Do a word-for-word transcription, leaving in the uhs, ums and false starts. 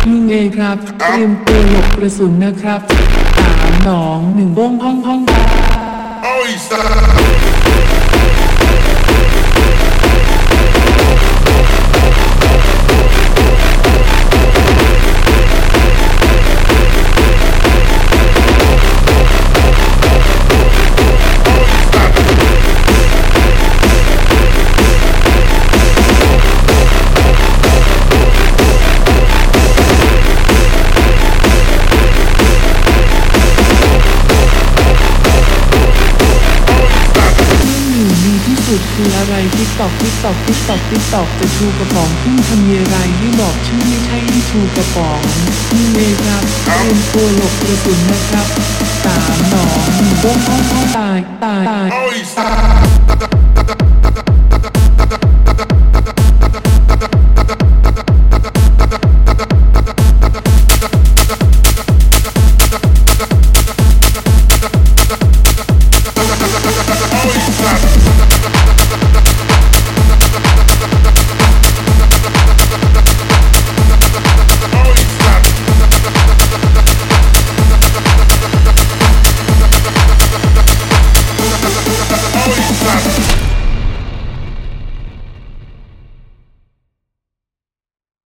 ลุงเอครับเตรียมตัวหลบกระสุนนะครับสามสองหนึ่งบ้งห้องห้องคืออะไรติ๊กตอกติ๊กตอกติ๊กตอกติ๊กตอกจะชูกระป๋องขึ้นทำเยไรให้บอกชื่อไม่ใช่ให้ชูกระป๋องนี่เลยครับเตรียมตัวหลบกระสุนนะครับสามสองหนึ่งบ้งห้องห้องตายตายตาย